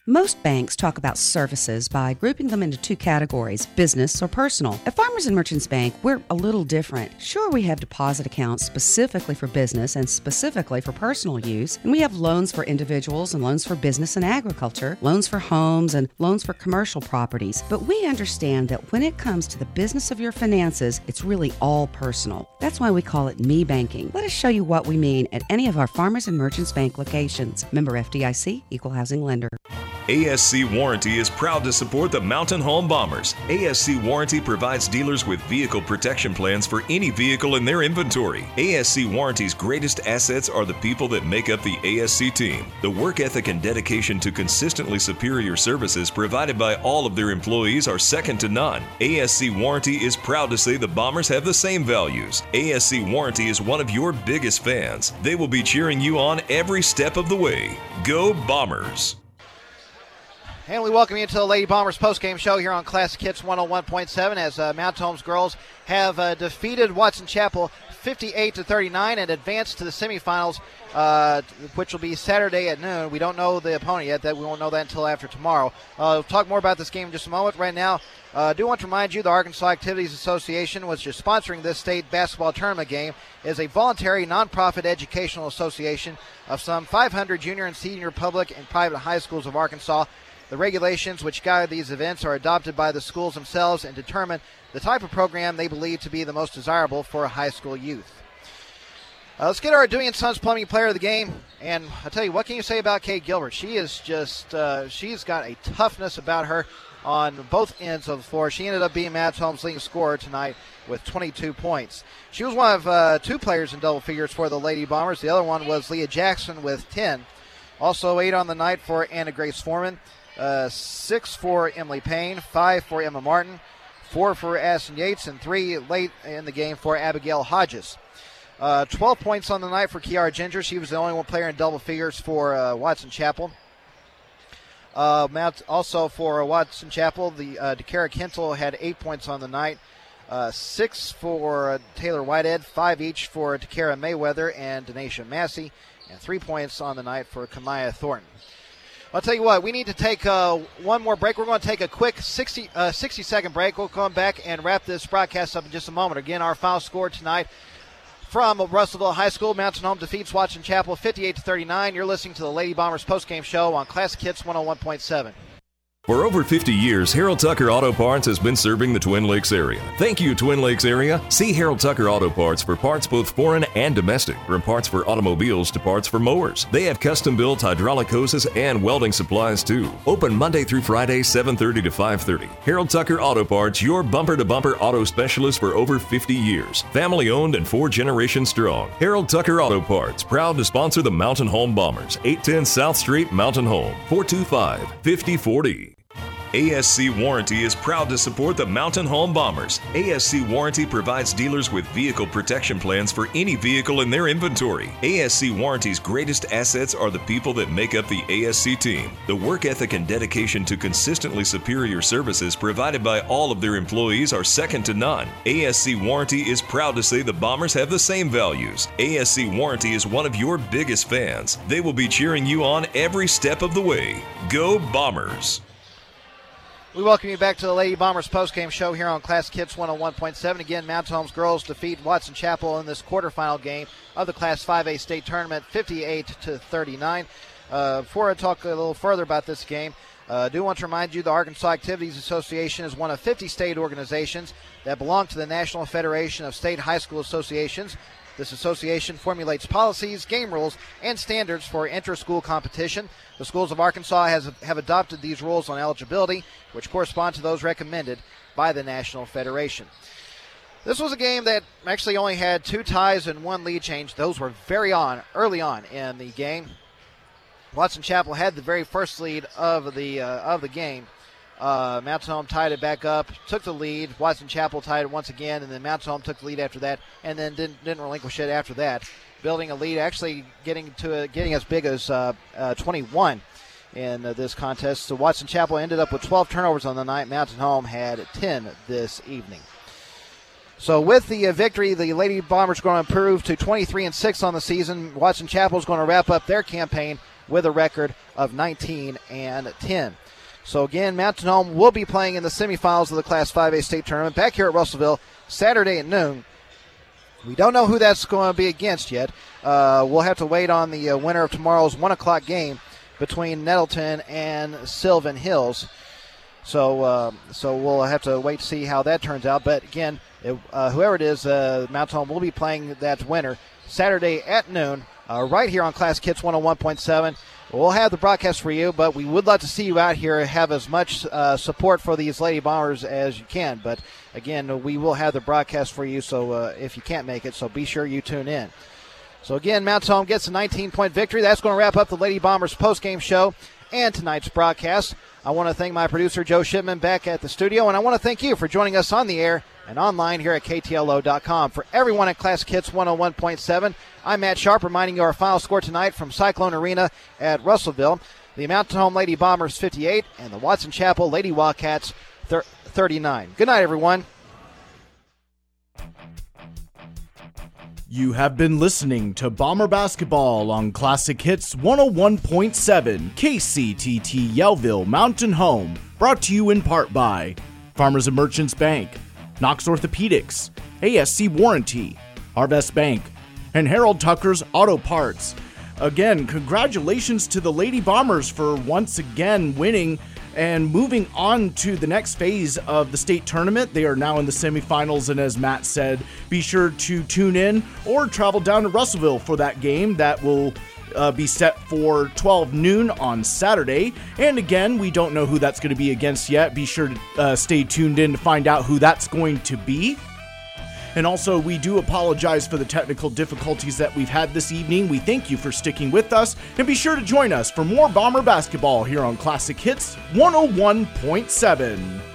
Most banks talk about services by grouping them into two categories, business or personal. At Farmers & Merchants Bank, we're a little different. Sure, we have deposit accounts specifically for business and specifically for personal use, and we have loans for individuals and loans for business and agriculture, loans for homes and loans for commercial properties. But we understand that when it comes to the business of your finances, it's really all personal. That's why we call it Me Banking. Let us show you what we mean at any of our Farmers & Merchants Bank locations. Member FDIC, Equal Housing Lender. ASC Warranty is proud to support the Mountain Home Bombers. ASC Warranty provides dealers with vehicle protection plans for any vehicle in their inventory. ASC Warranty's greatest assets are the people that make up the ASC team. The work ethic and dedication to consistently superior services provided by all of their employees are second to none. ASC Warranty is proud to say the Bombers have the same values. ASC Warranty is one of your biggest fans. They will be cheering you on every step of the way. Go Bombers! And we welcome you to the Lady Bombers postgame show here on Classic Hits 101.7 as Mountain Home's girls have defeated Watson Chapel 58-39 and advanced to the semifinals, which will be Saturday at noon. We don't know the opponent yet. We won't know that until after tomorrow. We'll talk more about this game in just a moment. Right now, I do want to remind you the Arkansas Activities Association, which is sponsoring this state basketball tournament game, is a voluntary nonprofit educational association of some 500 junior and senior public and private high schools of Arkansas. The regulations which guide these events are adopted by the schools themselves and determine the type of program they believe to be the most desirable for high school youth. Let's get our Dewey & Sons Plumbing Player of the Game. And I'll tell you, what can you say about Kate Gilbert? She is just, she's got a toughness about her on both ends of the floor. She ended up being Mountain Home's leading scorer tonight with 22 points. She was one of two players in double figures for the Lady Bombers. The other one was Leah Jackson with 10. Also 8 on the night for Anna Grace Foreman. 6 for Emily Payne, 5 for Emma Martin, 4 for Addison Yates, and 3 late in the game for Abigail Hodges. 12 points on the night for Kiara Ginger. She was the only one player in double figures for Watson Chapel. Also for Watson Chapel, the DeKara Kentel had 8 points on the night. 6 for Taylor Whitehead, 5 each for DeKara Mayweather and Denasia Massey, and 3 points on the night for Kamaya Thornton. I'll tell you what, we need to take one more break. We're going to take a quick 60-second break. We'll come back and wrap this broadcast up in just a moment. Again, our final score tonight from Russellville High School. Mountain Home defeats Watson Chapel 58-39. You're listening to the Lady Bombers postgame show on Classic Hits 101.7. For over 50 years, Harold Tucker Auto Parts has been serving the Twin Lakes area. Thank you, Twin Lakes area. See Harold Tucker Auto Parts for parts both foreign and domestic, from parts for automobiles to parts for mowers. They have custom-built hydraulic hoses and welding supplies, too. Open Monday through Friday, 7:30 to 5:30. Harold Tucker Auto Parts, your bumper-to-bumper auto specialist for over 50 years. Family-owned and 4 generations strong. Harold Tucker Auto Parts, proud to sponsor the Mountain Home Bombers. 810 South Street, Mountain Home, 425-5040. ASC Warranty is proud to support the Mountain Home Bombers. ASC Warranty provides dealers with vehicle protection plans for any vehicle in their inventory. ASC Warranty's greatest assets are the people that make up the ASC team. The work ethic and dedication to consistently superior services provided by all of their employees are second to none. ASC Warranty is proud to say the Bombers have the same values. ASC Warranty is one of your biggest fans. They will be cheering you on every step of the way. Go Bombers! We welcome you back to the Lady Bombers postgame show here on Classic Hits 101.7. Again, Mountain Home's girls defeat Watson Chapel in this quarterfinal game of the Class 5A state tournament, 58-39. Before I talk a little further about this game, I do want to remind you the Arkansas Activities Association is one of 50 state organizations that belong to the National Federation of State High School Associations. This association formulates policies, game rules, and standards for inter-school competition. The schools of Arkansas have adopted these rules on eligibility, which correspond to those recommended by the National Federation. This was a game that actually only had 2 ties and 1 lead change. Those were early on in the game. Watson Chapel had the very first lead of the game. Mountain Home tied it back up, took the lead. Watson Chapel tied it once again, and then Mountain Home took the lead after that, and then didn't relinquish it after that. Building a lead, actually getting as big as 21 in this contest. So Watson Chapel ended up with 12 turnovers on the night. Mountain Home had 10 this evening. So with the victory, the Lady Bombers are going to improve to 23-6 on the season. Watson Chapel is going to wrap up their campaign with a record of 19-10. So again, Mountain Home will be playing in the semifinals of the Class 5A state tournament back here at Russellville Saturday at noon. We don't know who that's going to be against yet. We'll have to wait on the winner of tomorrow's 1 o'clock game between Nettleton and Sylvan Hills. So we'll have to wait to see how that turns out. But again, whoever it is, Mountain Home will be playing that winner Saturday at noon right here on Classic Hits 101.7. We'll have the broadcast for you, but we would love to see you out here, have as much support for these Lady Bombers as you can. But again, we will have the broadcast for you, so if you can't make it, so be sure you tune in. So again, Mountain Home gets a 19-point victory. That's going to wrap up the Lady Bombers postgame show and tonight's broadcast. I want to thank my producer, Joe Shipman, back at the studio, and I want to thank you for joining us on the air and online here at KTLO.com. For everyone at Classic Hits 101.7, I'm Matt Sharp, reminding you our final score tonight from Cyclone Arena at Russellville. The Mountain Home Lady Bombers 58 and the Watson Chapel Lady Wildcats 39. Good night, everyone. You have been listening to Bomber Basketball on Classic Hits 101.7 KCTT Yellville Mountain Home, brought to you in part by Farmers and Merchants Bank, Knox Orthopedics, ASC Warranty, Harvest Bank, and Harold Tucker's Auto Parts. Again, congratulations to the Lady Bombers for once again winning and moving on to the next phase of the state tournament. They are now in the semifinals, and as Matt said, be sure to tune in or travel down to Russellville for that game that will be set for 12 noon on Saturday. And again, we don't know who that's going to be against yet. Be sure to stay tuned in to find out who that's going to be. And also, we do apologize for the technical difficulties that we've had this evening. We thank you for sticking with us, and be sure to join us for more Bomber basketball here on Classic Hits 101.7.